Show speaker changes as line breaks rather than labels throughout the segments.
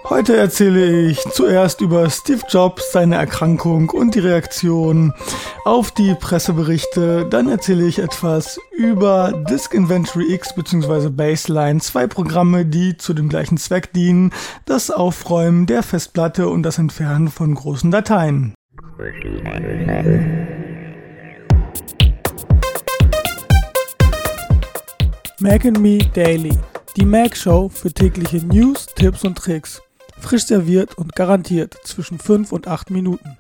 Heute erzähle ich zuerst über Steve Jobs, seine Erkrankung und die Reaktion auf die Presseberichte. Dann erzähle ich etwas über Disk Inventory X bzw. Baseline, zwei Programme, die zu dem gleichen Zweck dienen, das Aufräumen der Festplatte und das Entfernen von großen Dateien. Mac and Me Daily, die Mac-Show für tägliche News, Tipps und Tricks. Frisch serviert und garantiert zwischen 5 und 8 Minuten.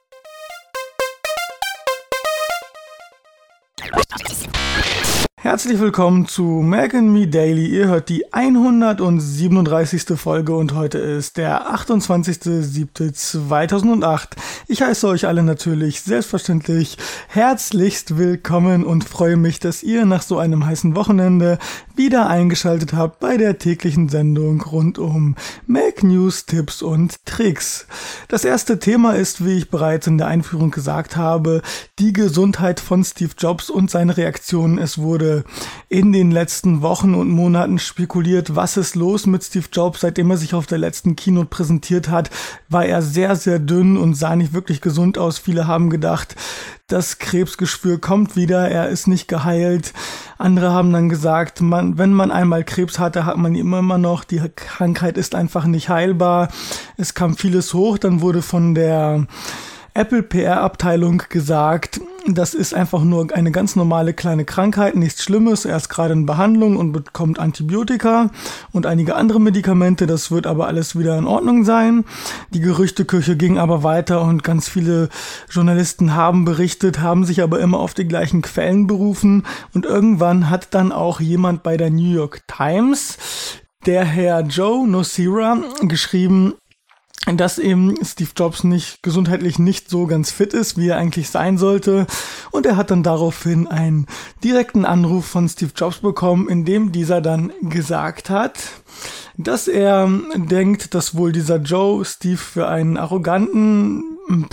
Herzlich willkommen zu Mac and Me Daily. Ihr hört die 137. Folge und heute ist der 28.07.2008. Ich heiße euch alle natürlich selbstverständlich herzlichst willkommen und freue mich, dass ihr nach so einem heißen Wochenende wieder eingeschaltet habt bei der täglichen Sendung rund um Mac News, Tipps und Tricks. Das erste Thema ist, wie ich bereits in der Einführung gesagt habe, die Gesundheit von Steve Jobs und seine Reaktionen. Es wurde in den letzten Wochen und Monaten spekuliert, was ist los mit Steve Jobs. Seitdem er sich auf der letzten Keynote präsentiert hat, war er sehr, sehr dünn und sah nicht wirklich gesund aus. Viele haben gedacht, das Krebsgeschwür kommt wieder, er ist nicht geheilt. Andere haben dann gesagt, wenn man einmal Krebs hatte, hat man ihn immer noch. Die Krankheit ist einfach nicht heilbar. Es kam vieles hoch, dann wurde von der Apple PR-Abteilung gesagt, das ist einfach nur eine ganz normale kleine Krankheit, nichts Schlimmes. Er ist gerade in Behandlung und bekommt Antibiotika und einige andere Medikamente. Das wird aber alles wieder in Ordnung sein. Die Gerüchteküche ging aber weiter und ganz viele Journalisten haben berichtet, haben sich aber immer auf die gleichen Quellen berufen. Und irgendwann hat dann auch jemand bei der New York Times, der Herr Joe Nocera, geschrieben, dass eben Steve Jobs gesundheitlich nicht so ganz fit ist, wie er eigentlich sein sollte. Und er hat dann daraufhin einen direkten Anruf von Steve Jobs bekommen, in dem dieser dann gesagt hat, dass er denkt, dass wohl dieser Joe Steve für einen arroganten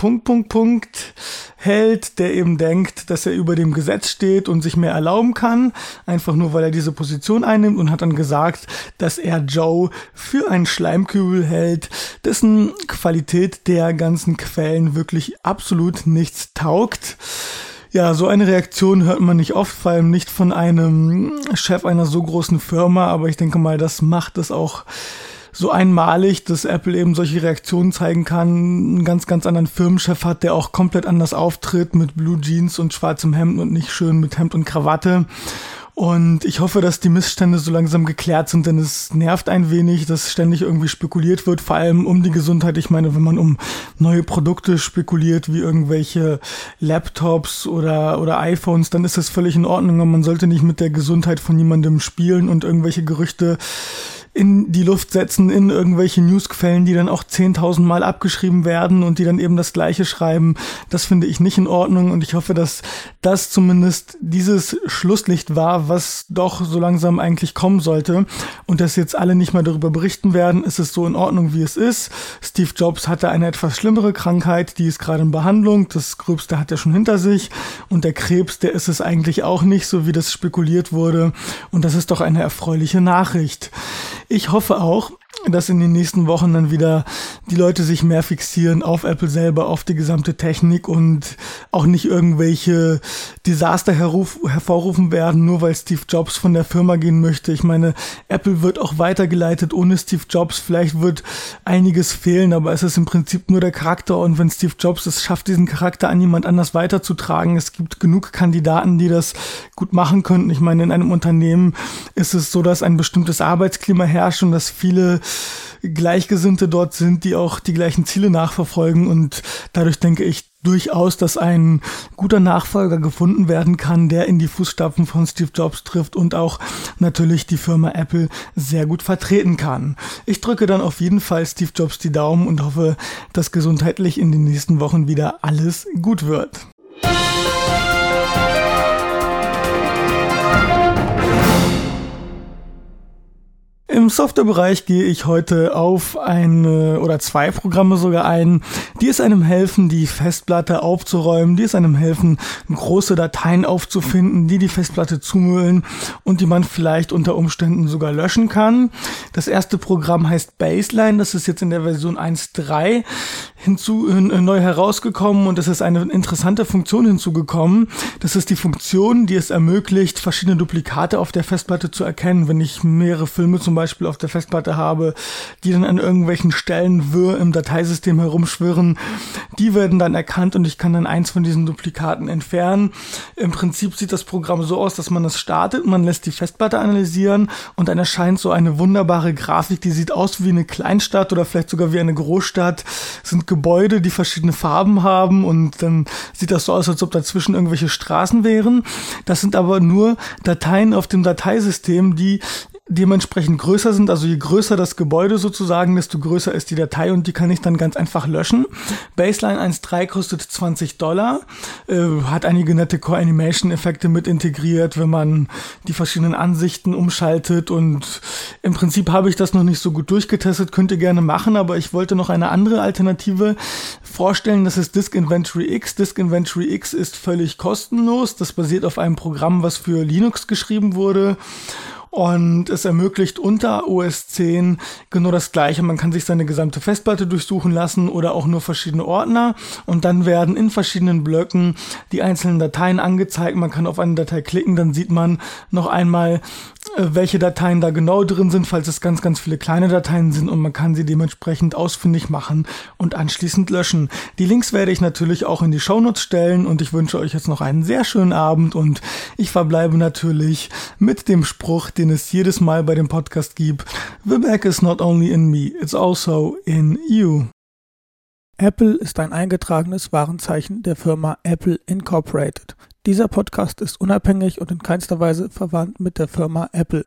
hält, der eben denkt, dass er über dem Gesetz steht und sich mehr erlauben kann, einfach nur, weil er diese Position einnimmt, und hat dann gesagt, dass er Joe für einen Schleimkübel hält, dessen Qualität der ganzen Quellen wirklich absolut nichts taugt. Ja, so eine Reaktion hört man nicht oft, vor allem nicht von einem Chef einer so großen Firma, aber ich denke mal, das macht es auch so einmalig, dass Apple eben solche Reaktionen zeigen kann, einen ganz, ganz anderen Firmenchef hat, der auch komplett anders auftritt mit Blue Jeans und schwarzem Hemd und nicht schön mit Hemd und Krawatte. Und ich hoffe, dass die Missstände so langsam geklärt sind, denn es nervt ein wenig, dass ständig irgendwie spekuliert wird, vor allem um die Gesundheit. Ich meine, wenn man um neue Produkte spekuliert, wie irgendwelche Laptops oder iPhones, dann ist das völlig in Ordnung, aber man sollte nicht mit der Gesundheit von jemandem spielen und irgendwelche Gerüchte in die Luft setzen, in irgendwelche Newsquellen, die dann auch 10.000 Mal abgeschrieben werden und die dann eben das Gleiche schreiben. Das finde ich nicht in Ordnung und ich hoffe, dass das zumindest dieses Schlusslicht war, was doch so langsam eigentlich kommen sollte und dass jetzt alle nicht mehr darüber berichten werden. Es ist so in Ordnung, wie es ist. Steve Jobs hatte eine etwas schlimmere Krankheit, die ist gerade in Behandlung. Das Gröbste hat er schon hinter sich und der Krebs, der ist es eigentlich auch nicht, so wie das spekuliert wurde, und das ist doch eine erfreuliche Nachricht. Ich hoffe auch, dass in den nächsten Wochen dann wieder die Leute sich mehr fixieren auf Apple selber, auf die gesamte Technik und auch nicht irgendwelche Desaster hervorrufen werden, nur weil Steve Jobs von der Firma gehen möchte. Ich meine, Apple wird auch weitergeleitet ohne Steve Jobs. Vielleicht wird einiges fehlen, aber es ist im Prinzip nur der Charakter, und wenn Steve Jobs es schafft, diesen Charakter an jemand anders weiterzutragen, es gibt genug Kandidaten, die das gut machen könnten. Ich meine, in einem Unternehmen ist es so, dass ein bestimmtes Arbeitsklima herrscht und dass viele Gleichgesinnte dort sind, die auch die gleichen Ziele nachverfolgen, und dadurch denke ich durchaus, dass ein guter Nachfolger gefunden werden kann, der in die Fußstapfen von Steve Jobs trifft und auch natürlich die Firma Apple sehr gut vertreten kann. Ich drücke dann auf jeden Fall Steve Jobs die Daumen und hoffe, dass gesundheitlich in den nächsten Wochen wieder alles gut wird. Im Im Softwarebereich gehe ich heute auf eine oder zwei Programme sogar ein, die es einem helfen, die Festplatte aufzuräumen, die es einem helfen, große Dateien aufzufinden, die Festplatte zumüllen und die man vielleicht unter Umständen sogar löschen kann. Das erste Programm heißt Baseline, das ist jetzt in der Version 1.3 neu herausgekommen und es ist eine interessante Funktion hinzugekommen. Das ist die Funktion, die es ermöglicht, verschiedene Duplikate auf der Festplatte zu erkennen. Wenn ich mehrere Filme zum Beispiel auf der Festplatte habe, die dann an irgendwelchen Stellen wirr im Dateisystem herumschwirren, die werden dann erkannt und ich kann dann eins von diesen Duplikaten entfernen. Im Prinzip sieht das Programm so aus, dass man es startet, man lässt die Festplatte analysieren und dann erscheint so eine wunderbare Grafik, die sieht aus wie eine Kleinstadt oder vielleicht sogar wie eine Großstadt. Es sind Gebäude, die verschiedene Farben haben und dann sieht das so aus, als ob dazwischen irgendwelche Straßen wären. Das sind aber nur Dateien auf dem Dateisystem, die dementsprechend größer sind, also je größer das Gebäude sozusagen, desto größer ist die Datei und die kann ich dann ganz einfach löschen. Baseline 1.3 kostet $20, hat einige nette Core-Animation-Effekte mit integriert, wenn man die verschiedenen Ansichten umschaltet und im Prinzip habe ich das noch nicht so gut durchgetestet, könnt ihr gerne machen, aber ich wollte noch eine andere Alternative vorstellen, das ist Disk Inventory X. Disk Inventory X ist völlig kostenlos, das basiert auf einem Programm, was für Linux geschrieben wurde. Und es ermöglicht unter OS 10 genau das Gleiche. Man kann sich seine gesamte Festplatte durchsuchen lassen oder auch nur verschiedene Ordner. Und dann werden in verschiedenen Blöcken die einzelnen Dateien angezeigt. Man kann auf eine Datei klicken, dann sieht man noch einmal, welche Dateien da genau drin sind, falls es ganz, ganz viele kleine Dateien sind und man kann sie dementsprechend ausfindig machen und anschließend löschen. Die Links werde ich natürlich auch in die Shownotes stellen und ich wünsche euch jetzt noch einen sehr schönen Abend und ich verbleibe natürlich mit dem Spruch, den es jedes Mal bei dem Podcast gibt: The Mac is not only in me, it's also in you. Apple ist ein eingetragenes Warenzeichen der Firma Apple Incorporated. Dieser Podcast ist unabhängig und in keinster Weise verwandt mit der Firma Apple.